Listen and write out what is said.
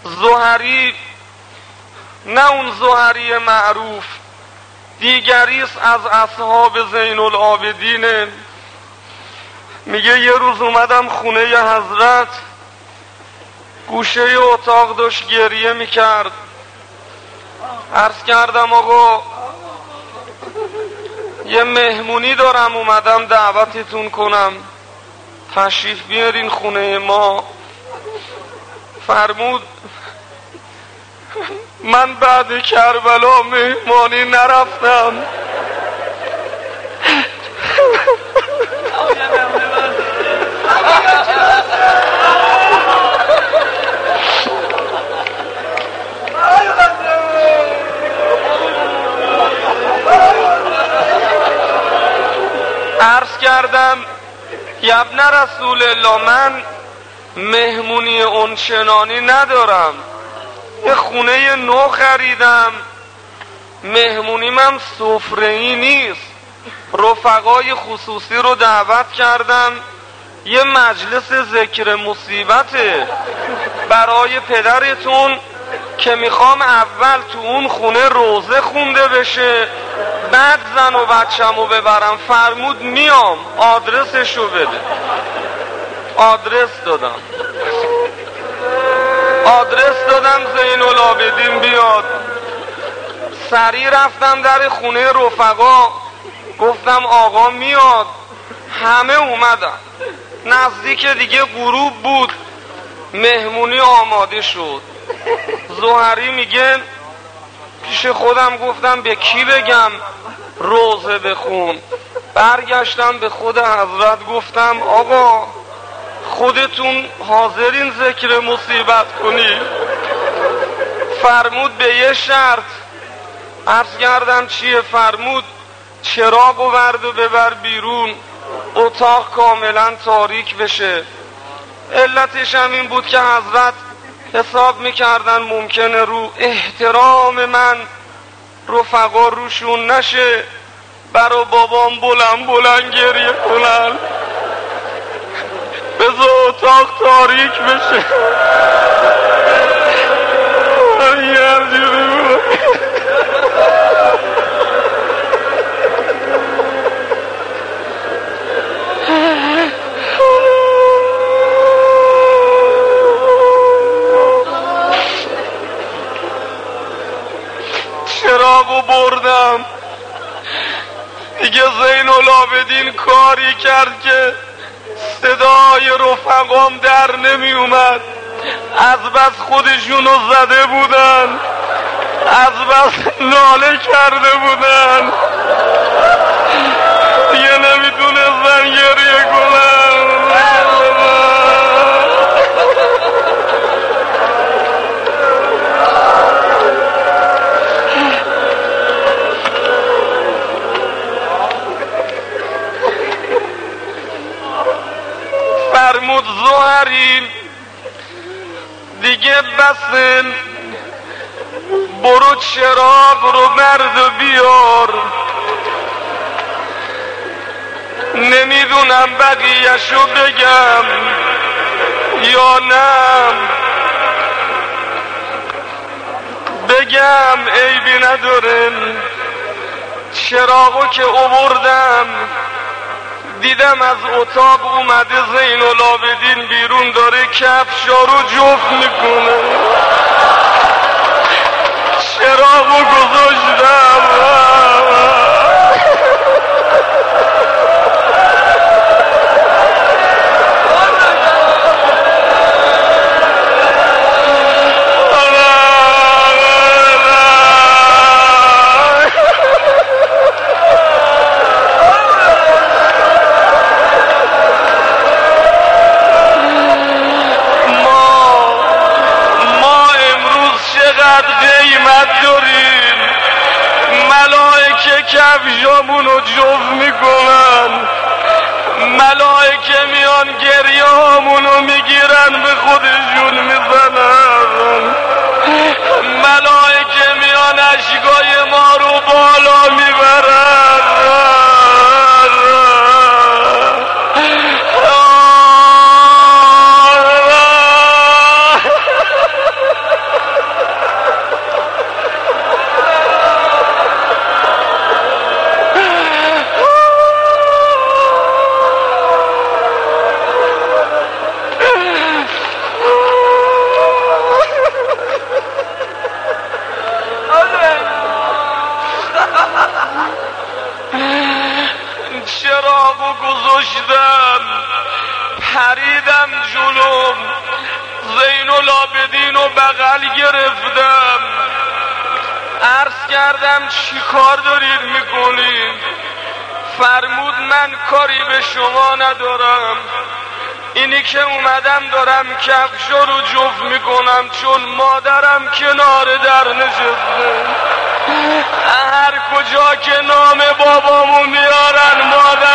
زهری نه اون زهری معروف، دیگریست از اصحاب زین العابدین. میگه یه روز اومدم خونه ی حضرت، گوشه اتاق داشت گریه میکرد. عرض کردم آقا یه مهمونی دارم اومدم دعوتتون کنم، تشریف بیارین خونه ما. فرمود من بعد کربلا مهمانی نرفتم. عرض کردم یا ابن رسول الله من مهمونی اونچنانی ندارم، یه خونه نو خریدم، مهمونیم هم سفره‌ای نیست، رفقای خصوصی رو دعوت کردم، یه مجلس ذکر مصیبته برای پدرتون که میخوام اول تو اون خونه روزه خونده بشه، بعد زن و بچه‌مو ببرم. فرمود میام، آدرسشو بده. آدرس دادم زین العابدین بیاد. سریع رفتم در خونه رفقا، گفتم آقا میاد. همه اومدن، نزدیک دیگه غروب بود، مهمونی آماده شد. زهری میگه پیش خودم گفتم به کی بگم روزه بخون. برگشتم به خود حضرت گفتم آقا خودتون حاضرین ذکر مصیبت کنی؟ فرمود به یه شرط. عرض کردم چیه؟ فرمود چراغو برد و ببر بیرون، اتاق کاملا تاریک بشه. علتش هم این بود که حضرت حساب میکردن ممکنه رو احترام من رفقا روشون نشه، برا بابام بلند گریه کنن، بذار اتاق تاریک بشه. چراغو بردم دیگه. زین العابدین کاری کرد که صدای رفقام در نمی اومد، از بس خودشونو زده بودن، از بس ناله کرده بودن، دیگه نمیتونستن گریه کنن. فرمود زهری دیگه بسه، برو چراغ رو برد و بیار. نمیدونم بقیه‌شو بگم یا نه، بگم عیبی نداره. چراغو که آوردم دیدم از اتاق اومده زین العابدین بیرون، داره کفشا رو جفت میکنه. چراغو گذاشتم قیمت داریم. ملائکه کفشامونو جفت میکنن، ملائکه میان گریه هامونو میگیرن به خودشون میزنن، ملائکه میان اشکای ما رو بالا میبرن. کردم چی کار دارید میکنید؟ فرمود من کاری به شما ندارم، اینی که اومدم دارم کفش رو جفت میکنم چون مادرم کنار در نشسته. هر کجا که نام بابامو میارن مادر